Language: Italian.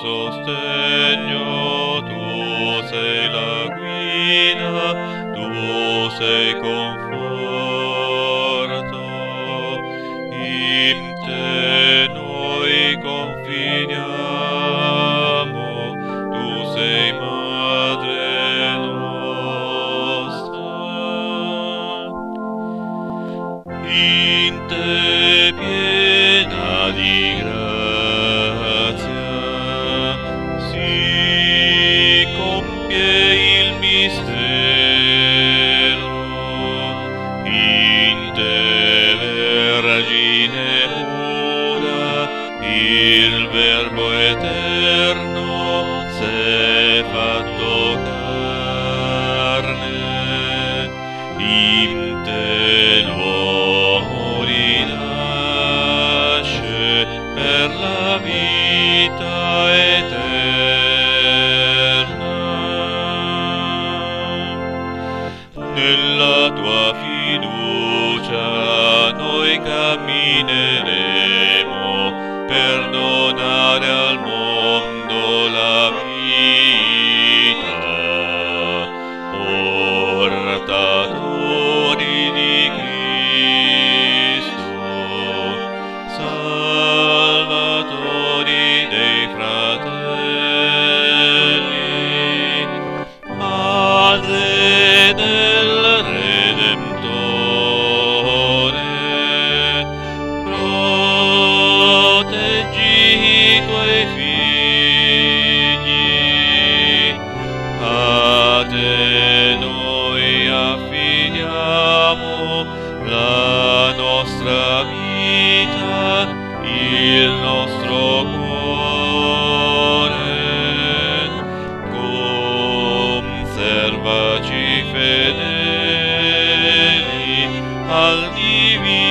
sostegno, tu sei la guida, tu sei conforto. In te noi confidiamo, tu sei Madre nostra. In te piena di grazia si compie il mistero. In te, Vergine pura, il Verbo eterno s'è fatto carne. In te l'uomo rinasce per la vita eterna. Nella tua fiducia noi cammineremo per donare al mondo la vita, portatori di Cristo, salvatori dei fratelli, Madre del Redentore, proteggi i tuoi figli, a te noi affidiamo la nostra vita, il nostro cuore. Conservaci fedeli al divino